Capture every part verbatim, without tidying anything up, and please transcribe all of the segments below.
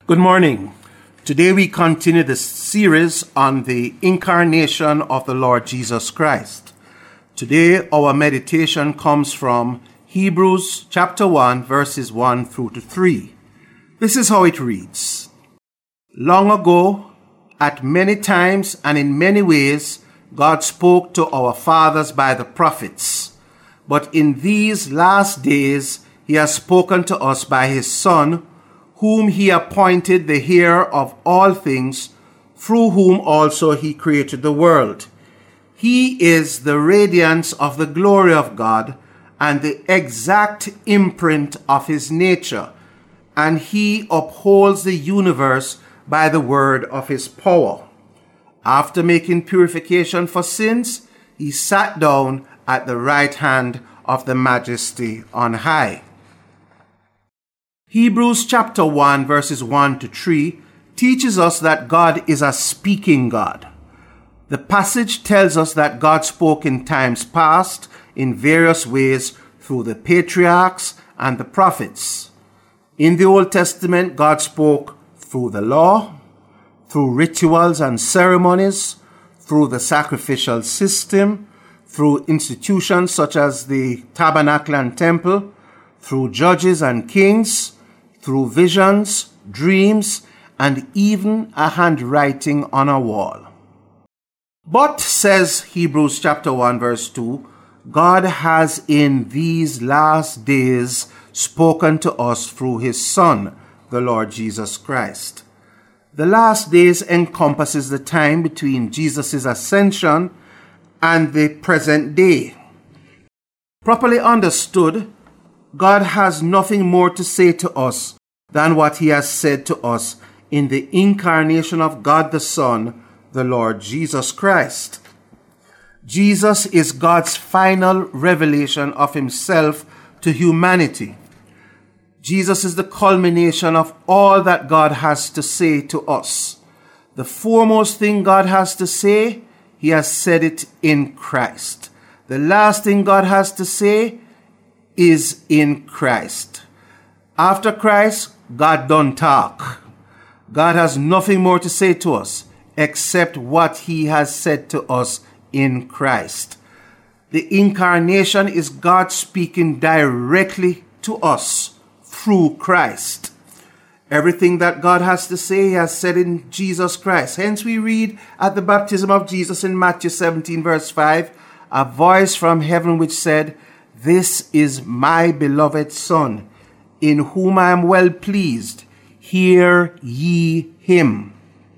Good morning. Today we continue the series on the incarnation of the Lord Jesus Christ. Today our meditation comes from Hebrews chapter one, verses one through to three. This is how it reads. Long ago, at many times and in many ways, God spoke to our fathers by the prophets. But in these last days, he has spoken to us by his Son, whom he appointed the heir of all things, through whom also he created the world. He is the radiance of the glory of God and the exact imprint of his nature, and he upholds the universe by the word of his power. After making purification for sins, he sat down at the right hand of the Majesty on high. Hebrews chapter one, verses one to three teaches us that God is a speaking God. The passage tells us that God spoke in times past in various ways through the patriarchs and the prophets. In the Old Testament, God spoke through the law, through rituals and ceremonies, through the sacrificial system, through institutions such as the tabernacle and temple, through judges and kings, through visions, dreams, and even a handwriting on a wall. But, says Hebrews chapter one, verse two, God has in these last days spoken to us through his Son, the Lord Jesus Christ. The last days encompasses the time between Jesus' ascension and the present day. Properly understood, God has nothing more to say to us than what he has said to us in the incarnation of God the Son, the Lord Jesus Christ. Jesus is God's final revelation of himself to humanity. Jesus is the culmination of all that God has to say to us. The foremost thing God has to say, he has said it in Christ. The last thing God has to say is in Christ. After Christ, God don't talk. God has nothing more to say to us except what he has said to us in Christ. The incarnation is God speaking directly to us through Christ. Everything that God has to say, he has said in Jesus Christ. Hence we read at the baptism of Jesus in Matthew seventeen, verse five, a voice from heaven which said, "This is my beloved Son, in whom I am well pleased. Hear ye him."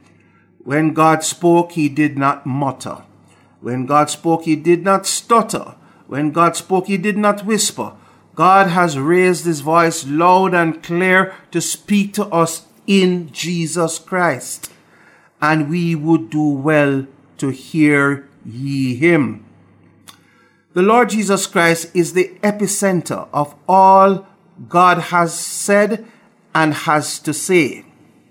When God spoke, he did not mutter. When God spoke, he did not stutter. When God spoke, he did not whisper. God has raised his voice loud and clear to speak to us in Jesus Christ. And we would do well to hear ye him. The Lord Jesus Christ is the epicenter of all God has said and has to say.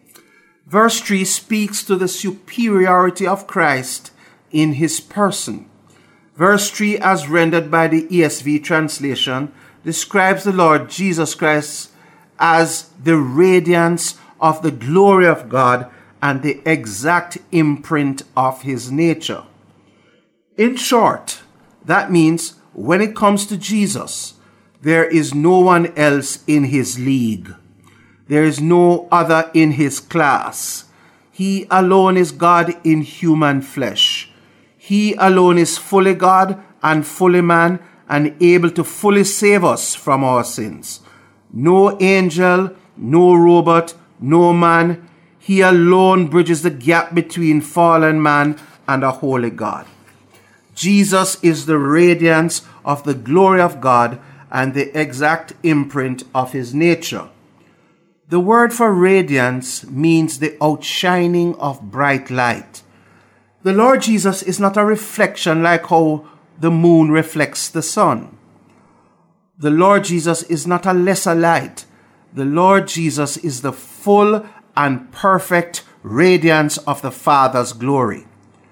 Verse three speaks to the superiority of Christ in his person. Verse three, as rendered by the E S V translation, describes the Lord Jesus Christ as the radiance of the glory of God and the exact imprint of his nature. In short, that means when it comes to Jesus, there is no one else in his league. There is no other in his class. He alone is God in human flesh. He alone is fully God and fully man and able to fully save us from our sins. No angel, no robot, no man. He alone bridges the gap between fallen man and a holy God. Jesus is the radiance of the glory of God and the exact imprint of his nature. The word for radiance means the outshining of bright light. The Lord Jesus is not a reflection like how the moon reflects the sun. The Lord Jesus is not a lesser light. The Lord Jesus is the full and perfect radiance of the Father's glory.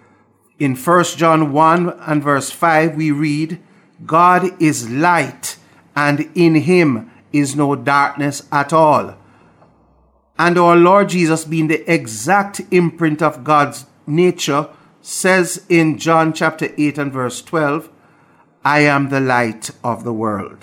In First John one and verse five, we read, God is light, and in him is no darkness at all. and our Lord Jesus, being the exact imprint of God's nature, says in John chapter eight and verse twelve, I am the light of the world.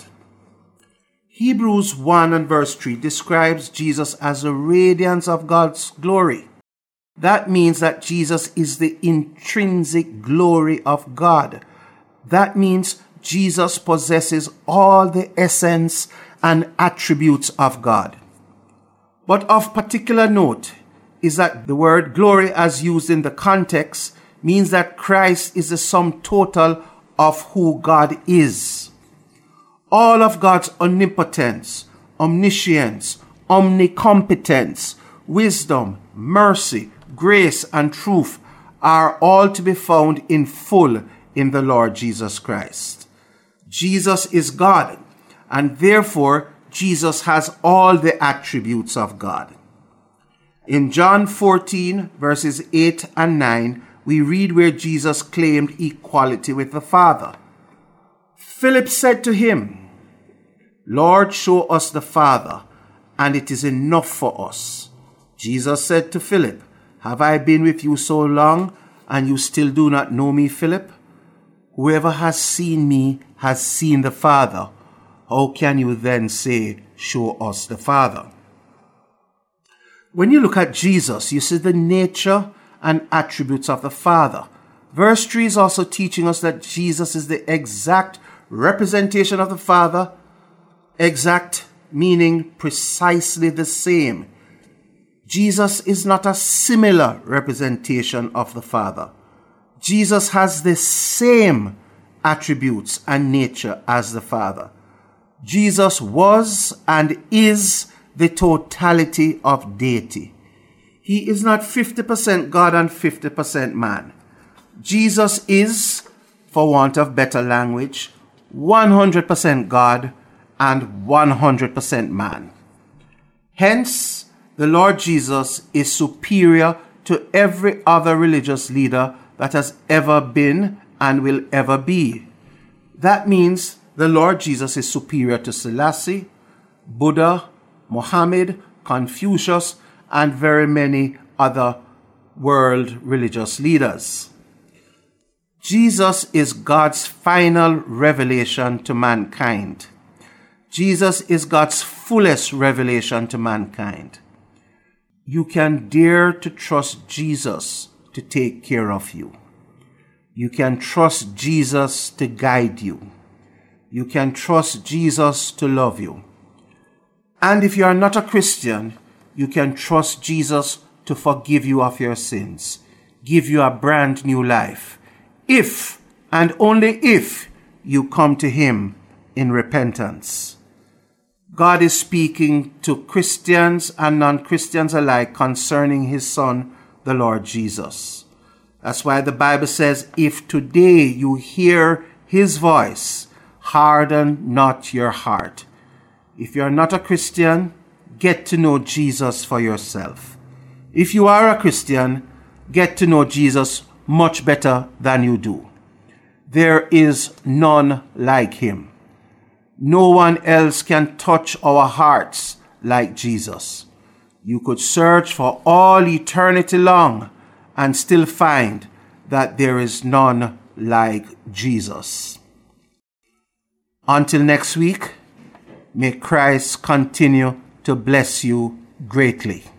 Hebrews one and verse three describes Jesus as the radiance of God's glory. That means that Jesus is the intrinsic glory of God. That means Jesus possesses all the essence and attributes of God. But of particular note is that the word glory, as used in the context, means that Christ is the sum total of who God is. All of God's omnipotence, omniscience, omnicompetence, wisdom, mercy, grace, and truth are all to be found in full in the Lord Jesus Christ. Jesus is God, and therefore Jesus has all the attributes of God. In John fourteen, verses eight and nine, we read where Jesus claimed equality with the Father. Philip said to him, Lord, show us the Father, and it is enough for us. Jesus said to Philip, have I been with you so long, and you still do not know me, Philip? Whoever has seen me has seen the Father. How can you then say, show us the Father? When you look at Jesus, you see the nature and attributes of the Father. Verse three is also teaching us that Jesus is the exact representation of the Father. Exact meaning precisely the same. Jesus is not a similar representation of the Father. Jesus has the same attributes and nature as the Father. Jesus was and is the totality of deity. He is not fifty percent God and fifty percent man. Jesus is, for want of better language, one hundred percent God and one hundred percent man. Hence, the Lord Jesus is superior to every other religious leader that has ever been and will ever be. That means the Lord Jesus is superior to Selassie, Buddha, Muhammad, Confucius, and very many other world religious leaders. Jesus is God's final revelation to mankind. Jesus is God's fullest revelation to mankind. You can dare to trust Jesus to take care of you. You can trust Jesus to guide you. You can trust Jesus to love you. And if you are not a Christian, you can trust Jesus to forgive you of your sins, give you a brand new life, if and only if you come to Him in repentance. God is speaking to Christians and non-Christians alike concerning His Son, the Lord Jesus. That's why the Bible says, if today you hear His voice, harden not your heart. If you are not a Christian, get to know Jesus for yourself. If you are a Christian, get to know Jesus much better than you do. There is none like Him. No one else can touch our hearts like Jesus. You could search for all eternity long and still find that there is none like Jesus. Until next week, may Christ continue to bless you greatly.